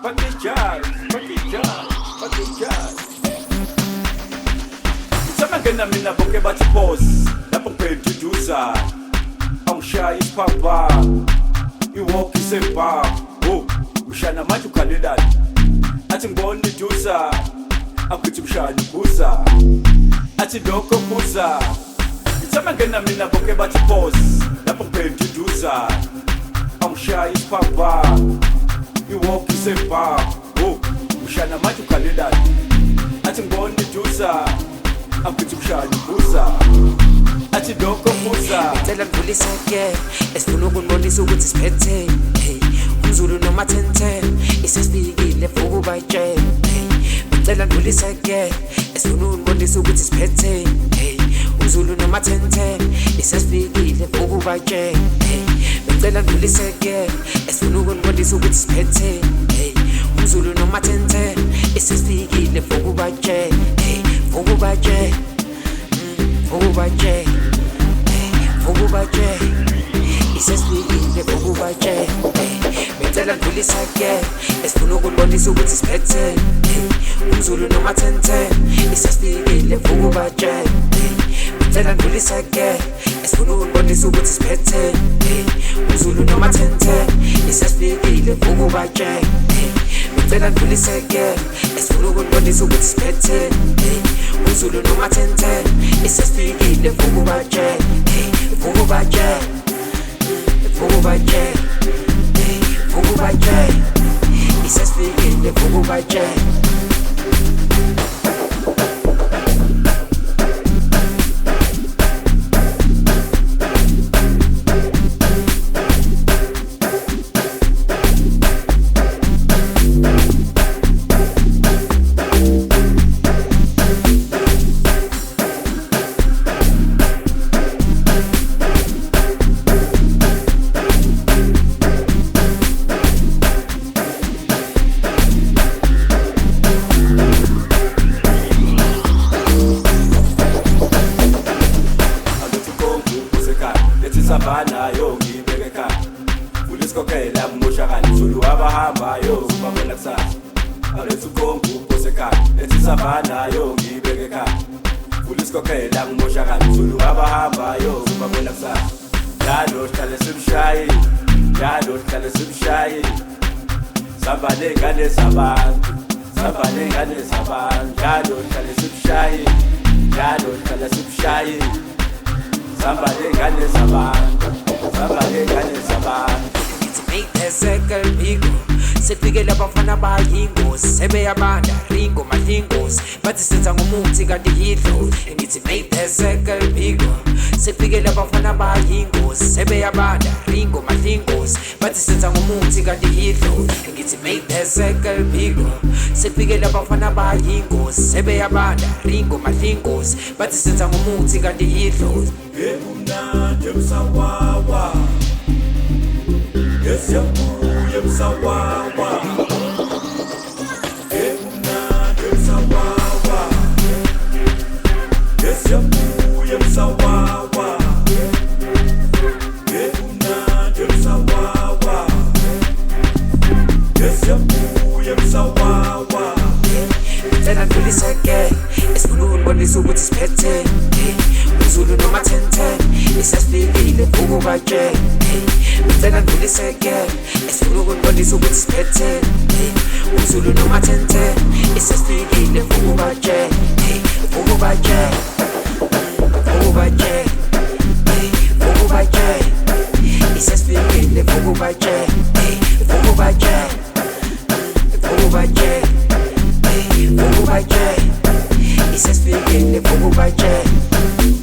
Pakijaz. Samangena mina bonke bathi pause lapho ngiphenduduza angishaya isiphapha iwalk isemba oh ushana manje ukhalelani athi ngibona iduza akuthi mshana ubuza athi lokho buza samangena mina bonke bathi pause lapho ngiphenduduza angishaya isiphapha iwalk isemba oh ushana manje ukhalelani athi ngibona iduza akuthi mshana ubuza athi lokho buza ngicela ngidlulisa ke esifuna ukubonisa ukuthi siphethe hey umzulu noma 1010 isesifikile ukuba tshela hey ngicela ngidlulisa ke esifuna ukubonisa ukuthi siphethe hey umzulu noma 1010 isesifikile ukuba tshela hey ngicela ngidlulisa ke esifuna ukubonisa ukuthi siphethe hey umzulu noma 1010 isesifikile ukuba tshela hey ukuba tshela Vugubache, Vugubache, isesifikile Vugubache. Ngicela ngidlulisa ke, esifuna ukubonisa ukuthi siphethe. Umzulu noma 1010, isesifikile Vugubache. Ngicela ngidlulisa ke, esifuna ukubonisa ukuthi siphethe. Umzulu noma 1010, isesifikile Vugubache. Ngicela ngidlulisa ke, esifuna ukubonisa ukuthi siphethe. Umzulu noma 1010 isesifikile Vugubache Vugubache Vugubache Vugubache isesifikile Vugubache Savana yo ngibeke ekhaya ulisikhokhela mmoshakala Zulu abahamba yo babona kusasa alethu konke uposekhaya ethi savana yo ngibeke ekhaya ulisikhokhela mmoshakala Zulu abahamba yo babona kusasa njalo sihlale simshayi njalo sihlale simshayi sabale ngane zabantu sabale ngane zabantu njalo sihlale simshayi njalo sihlale simshayi Somebody got this abantu. Somebody got this abantu. Ngitsiphiphezeka mpiko sifikele abafana bayingozi sebeyabanda ringo malingozi bathi senza ngomuthi kanti yidlo ngitsiphiphezeka mpiko sifikele abafana bayingozi sebeyabanda ringo malingozi bathi senza ngomuthi kanti yidlo ngitsiphiphezeka mpiko sifikele abafana bayingozi sebeyabanda ringo malingozi bathi senza ngomuthi kanti yidlo Emnandi emsawawa Yesiyabuya emsawawa Emnandi emsawawa Yesiyabuya emsawawa Emnandi emsawawa Yesiyabuya emsawawa Ngicela ngidlulisa ke esifuna ukubonisa ukuthi siphethe Umzulu noma 1010 isesifikile Vugubache Ngicela ngidlulisa ke esifuna ukubonisa ukuthi siphethe Umzulu noma 1010 isesifikile Vugubache Vugubache Vugubache Vugubache isesifikile Vugubache Vugubache Vugubache Vugubache isesifikile Vugubache